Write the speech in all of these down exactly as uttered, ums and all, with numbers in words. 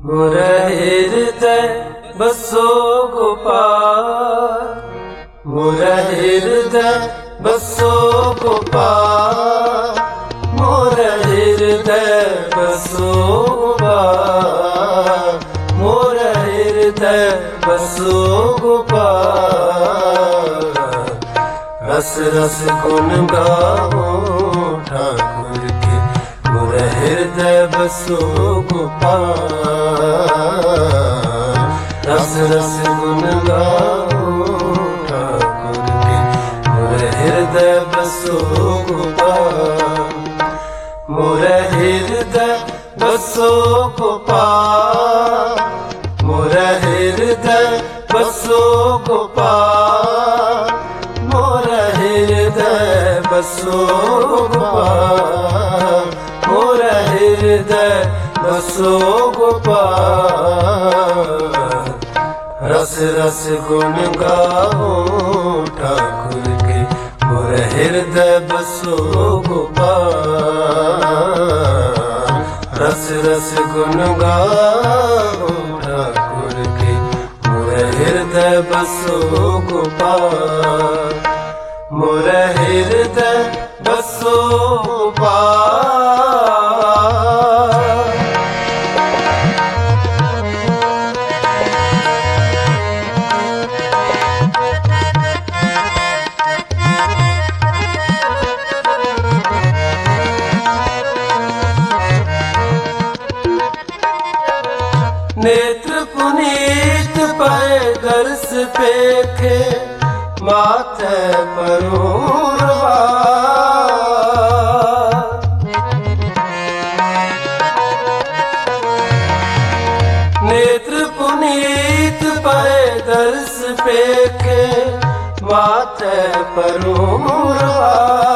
मोर हृदय बसो गोपाल, मोर हृदय बसो गोपाल, मोर हृदय बसो गोपाल, मोर हृदय बसो गोपाल। रस रस गुण गाओ ठाकुर के, मोर हृदय बसो गोपाल। रस रस गुण गाओ ठाकुर के, मोर हृदय बसो गोपाल। मोर हृदय बसो गोपाल, मोर हृदय बसो गोपाल, मोर हृदय बसो गोपाल, मोर हृदय बसो गोपाल। रस रस गुण गाओ ठाकुर के, मोर हृदय बसो गोपाल। रस रस गुण गाओ ठाकुर के, मोर हृदय बसो गोपाल। मोर हृदय बसो गोपाल। नेत्र पुनीत पाए दर्श पेखे, माथे परूरवा। नेत्र पुनीत पाए दर्श पेखे, माथे परूरवा,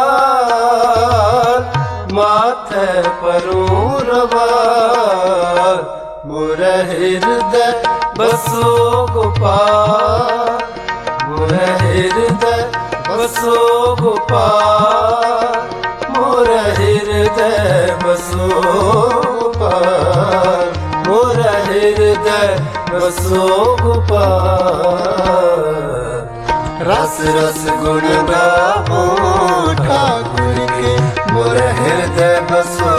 माथे परूरवा। मोर हृदय बसो गोपाल, मोर हृदय बसो गोपाल, मोर हृदय बसो गोपाल, मोर हृदय बसो गोपाल। रस रस गुण गाओ ठाकुर के, मोर हृदय बसो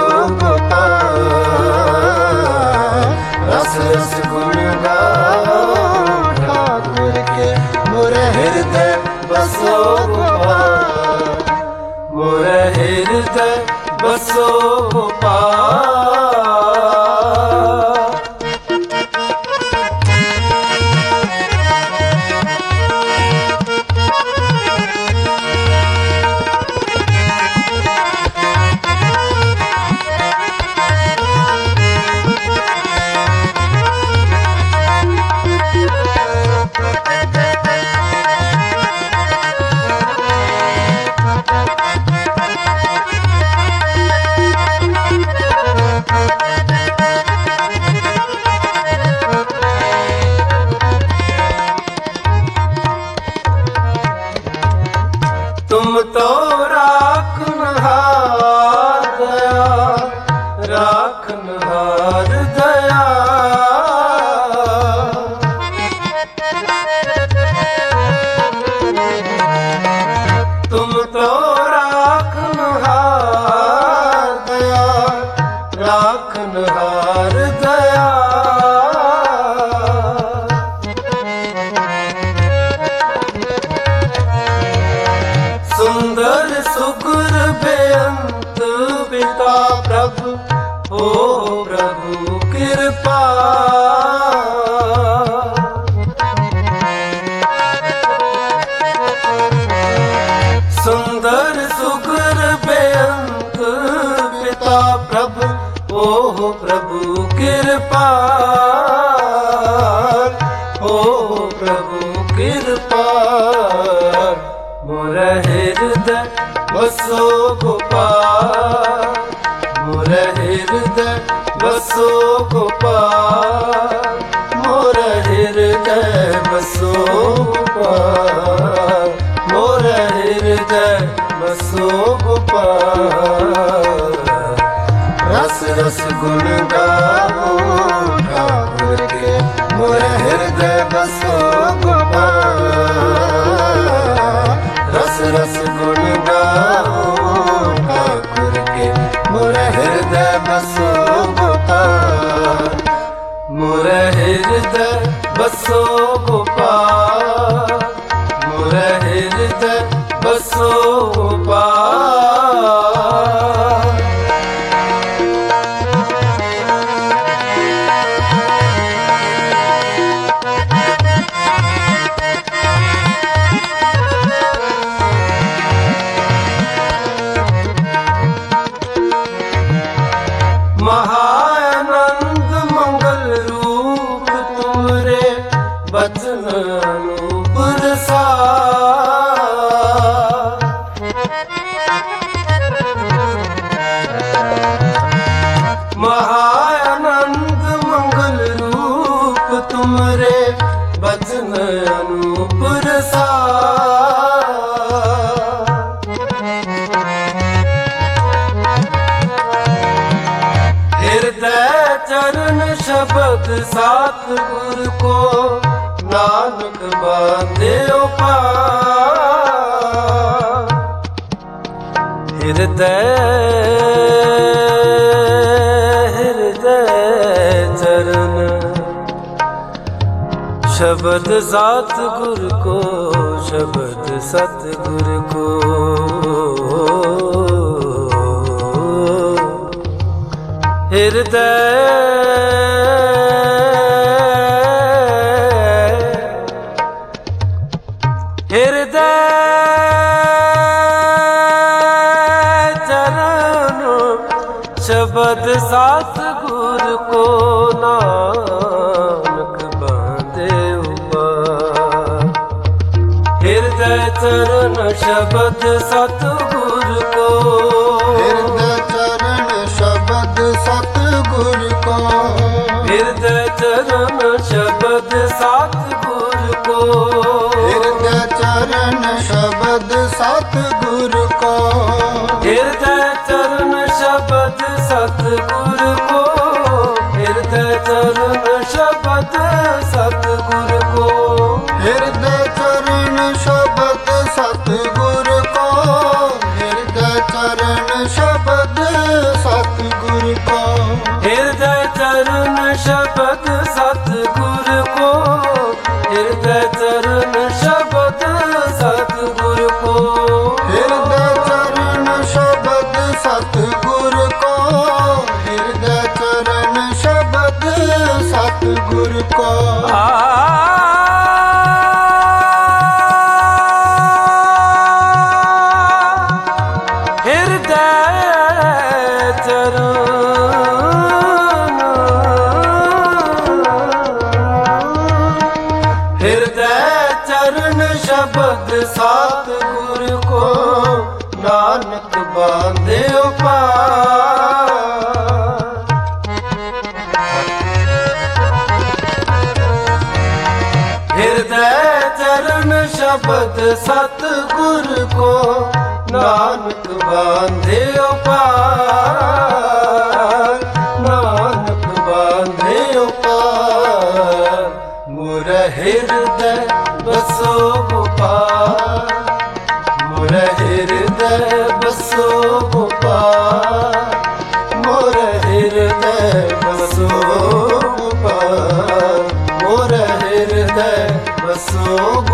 गोपाल। रस रस गुण गाओ ठाकुर के, मोर हृदय बसो गोपाल, मोर हृदय बसो गोपाल। तुम तो राखनहार दया, राखनहार दया। तुम तो राखनहार दया, राखनहार दया। सुंदर सुकुर बेअंत पिता प्रभु, हो प्रभु कृपा। सुंदर सुकुर बेअंत पिता प्रभु, हो प्रभु कृपा, हो प्रभु कृपा। मोर हृदय बसो गोपाल, मोर हृदय बसो गोपाल, मोर हृदय बसो गोपाल, मोर हृदय बसो गोपाल। रस रस गुण गाओ ठाकुर ਹਿਰਦੈ ਬਸੋ ਗੋਪਾਲ, ਮੋਰ ਹਿਰਦੈ ਬਸੋ ਗੋਪਾਲ। महानंद मंगल रूप तुमरे बचन अनूप रसार। महानंद मंगल रूप तुमरे बचन अनूप रसार। हृदय चरण शब्द सतगुर को नानक बांधे पार। हृदय हृदय चरण शब्द सतगुर को, शब्द सतगुर को। हृदय हृदय चरण शब्द सतगुर को नानक बांधे पार। हृदय चरण शब्द सतगुर को, हृदय चरण शब्द सतगुर को। हृदय चरण शब्द सतगुर को। हृदय चरण शब्द सतगुर को। हृदय चरण शब्द सतगुर को। हृदय चरण शब्द सतगुर को। हृदय चरण शब्द सतगुर को। हृदय चरण शब्द सतगुर को। हृदय चरण शब्द सतगुर को। हृदय चरण शब्द सतगुर को। हृदय चरण शब्द सतगुर को। हृदय चरण शब्द सतगुर को। शब्द सतगुर को नानक बांधे पार। हृदय चरण शब्द सतगुर को नानक बांधे पार। नानक बांधे पार। मोर हृदय बसो गोपाल, मोर हृदय बसो गोपाल। मोर हृदय बसो गोपाल। मोर हृदय बसो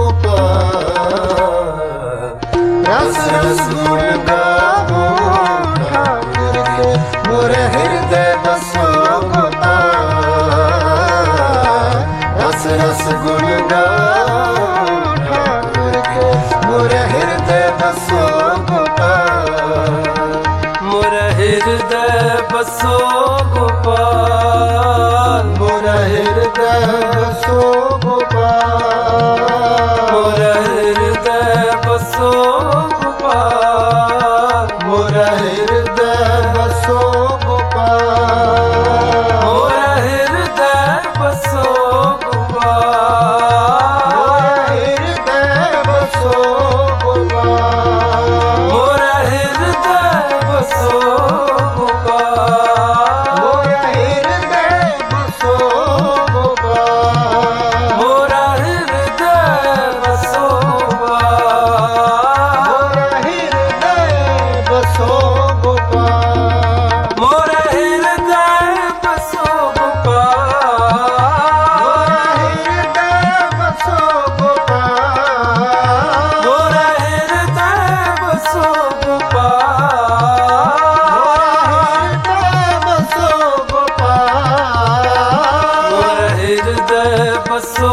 गोपाल। रस रस गुण गावो ठाकुर के, मोर हृदय बसो गोपाल। रस रस गुण गावो ठाकुर के, मोर हृदय बसो गोपाल। मोर हृदय बसो गोपाल। मोर हृदय बसो गोपाल। मोर हृदय बसो गोपाल। ਬਸੋ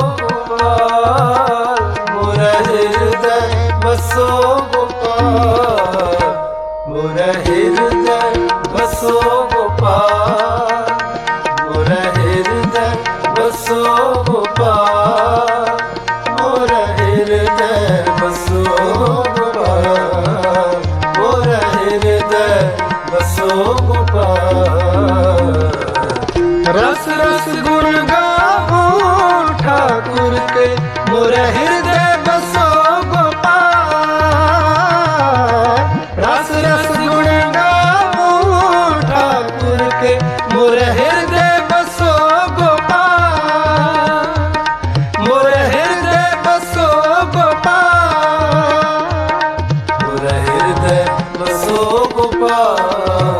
ਗੋਪਾਲ ਮੋਰਾ ਹਿਰਦੈ ਬਸੋ ਗੋਪਾਲ ਮੋਰਾ ਹਿਰਦੈ ਬਸੋ ਗੋਪਾਲ ਮੋਰਾ ਹਿਰਦੈ ਬਸੋ ਗੋਪਾਲ ਮੋਰਾ ਹਿਰਦੈ ਬਸੋ ਗੋਪਾਲ ਮੋਰਾ ਹਿਰਦੈ ਬਸੋ ਗੋਪਾਲ रस रस गुण गाओ ठाकुर के मोरा हृदय बसो गोपाल रस रस गुण गाओ ठाकुर के मोरा हृदय बसो गोपाल मोरा हृदय बसो गोपाल मोरा हृदय बसो गोपाल